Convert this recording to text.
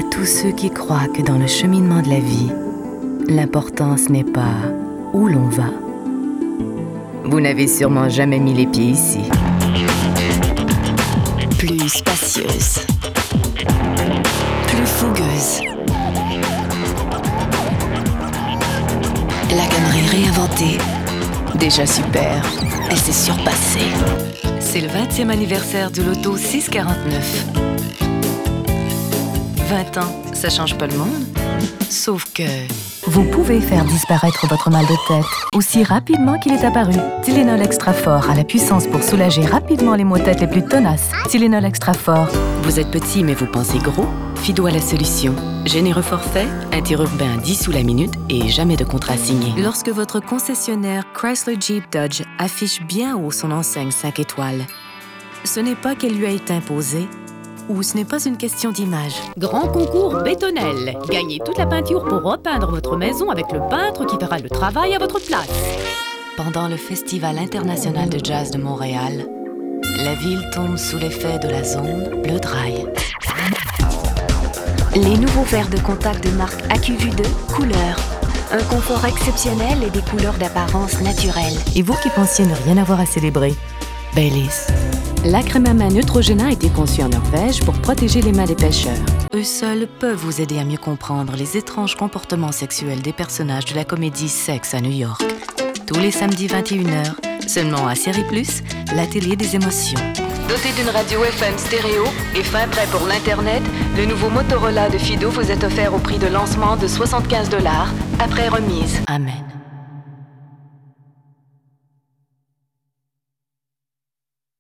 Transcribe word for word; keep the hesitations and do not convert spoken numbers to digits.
tous ceux qui croient que dans le cheminement de la vie, l'importance n'est pas où l'on va. Vous n'avez sûrement jamais mis les pieds ici. Plus spacieuse. Plus fougueuse. La connerie réinventée. Déjà super. Elle s'est surpassée. C'est le vingtième anniversaire du loto six cent quarante-neuf. vingt ans, ça change pas le monde. Sauf que... vous pouvez faire disparaître votre mal de tête aussi rapidement qu'il est apparu. Tylenol Extra Fort a la puissance pour soulager rapidement les maux de tête les plus tenaces. Tylenol Extra Fort. Vous êtes petit mais vous pensez gros? Fido a la solution. Généreux forfait, interurbain dix sous la minute et jamais de contrat signé. Lorsque votre concessionnaire Chrysler Jeep Dodge affiche bien haut son enseigne cinq étoiles, ce n'est pas qu'elle lui a été imposée, ou ce n'est pas une question d'image. Grand concours Bétonnel. Gagnez toute la peinture pour repeindre votre maison avec le peintre qui fera le travail à votre place. Pendant le Festival international de jazz de Montréal, la ville tombe sous l'effet de la zone Bleu Dry. Les nouveaux verres de contact de marque A Q V deux, couleur. Un confort exceptionnel et des couleurs d'apparence naturelle. Et vous qui pensiez ne rien avoir à célébrer, Baileys. La crème à main Neutrogena a été conçue en Norvège pour protéger les mains des pêcheurs. Eux seuls peuvent vous aider à mieux comprendre les étranges comportements sexuels des personnages de la comédie Sex à New York. Tous les samedis vingt et une heures, seulement à Série Plus, la télé des émotions. Doté d'une radio F M stéréo et fin prêt pour l'Internet, le nouveau Motorola de Fido vous est offert au prix de lancement de soixante-quinze dollars après remise. Amen.